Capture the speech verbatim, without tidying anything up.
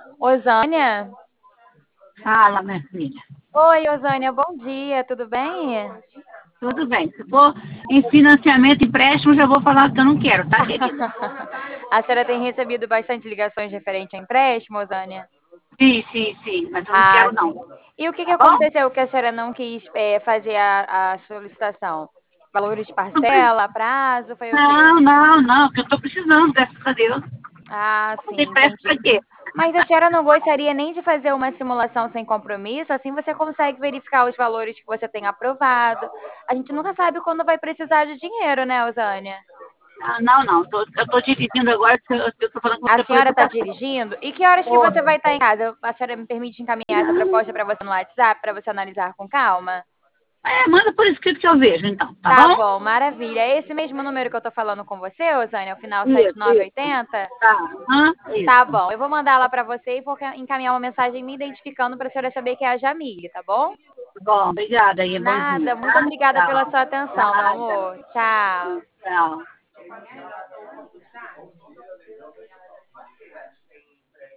Osânia? Fala, minha filha. Oi, Osânia, bom dia, tudo bem? Tudo bem. Se for em financiamento, empréstimo, já vou falar que eu não quero, tá, querida? A senhora tem recebido bastante ligações referente a empréstimo, Osânia? Sim, sim, sim, mas eu não Ah, quero, sim. não. E o que, que Tá bom? aconteceu que a senhora não quis é, fazer a, a solicitação? Valores de Não, pre- parcela, prazo, foi o quê? não, não, não, porque eu tô precisando, graças a Deus. Ah, Vou sim, fazer pressa pra entendi. quê? Mas a senhora não gostaria nem de fazer uma simulação sem compromisso? Assim você consegue verificar os valores que você tem aprovado. A gente nunca sabe quando vai precisar de dinheiro, né, Osânia? Ah, não, não, tô- eu tô dirigindo agora, eu, eu tô falando com A você por senhora está educação. dirigindo? E que horas que Ô, você vai estar em casa? A senhora me permite encaminhar essa proposta para você no WhatsApp, para você analisar com calma? é, manda por escrito que eu vejo, então, tá Tá bom? bom, maravilha. É esse mesmo número que eu tô falando com você, Osânia, o final Isso, isso. sete nove oito zero? Tá, aham, Tá isso. bom, eu vou mandar lá para você e vou encaminhar uma mensagem me identificando para a senhora saber que é a Jamile, tá bom? Tá bom, obrigada aí, bom dia, Nada, muito tá? obrigada pela Tchau. sua atenção, meu Nada. amor. Tchau. Tchau.